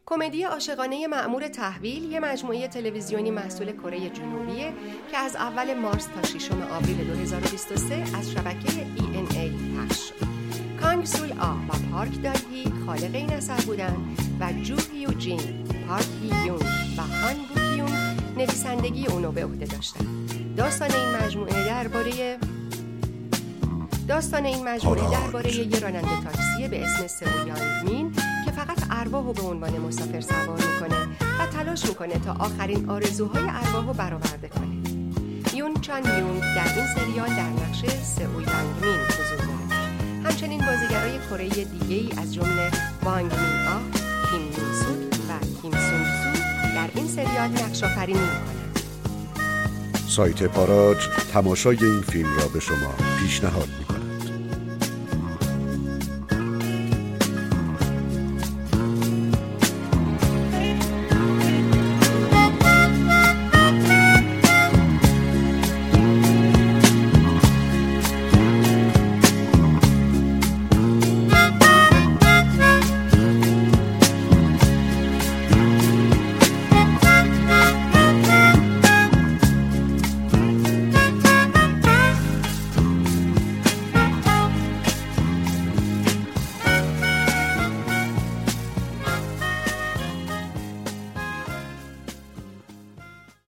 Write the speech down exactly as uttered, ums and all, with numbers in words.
کمدی عاشقانه مأمور تحویل یه مجموعه تلویزیونی محصول کره جنوبیه که از اول مارس تا ششم آوریل دو هزار و بیست و سه از شبکه ای ان ای پخش شد. کانگ سول آ و پارک دالهی خالق این اثر بودن و جو هیو جین، پارک هی یون و هان بو کیون نویسندگی اونو به عهده داشتن. داستان این مجموعه درباره داستان این مجموعه درباره یه راننده تاکسی به اسم سئو یانگ مین که فقط ارواحو به عنوان مسافر سوار میکنه و تلاش میکنه تا آخرین آرزوهای ارواحو برآورده کنه. یون چان یونگ در این سریال در نقش سئو یانگ مین حضور داره. همچنین بازیگرای کره دیگه‌ای از جمله وانگ مین آ، کیم یون سوک و کیم سونگ سو در این سریال نقش آفرینی میکنن. سایت پاراج تماشای این فیلم را به شما پیشنهاد می‌کند.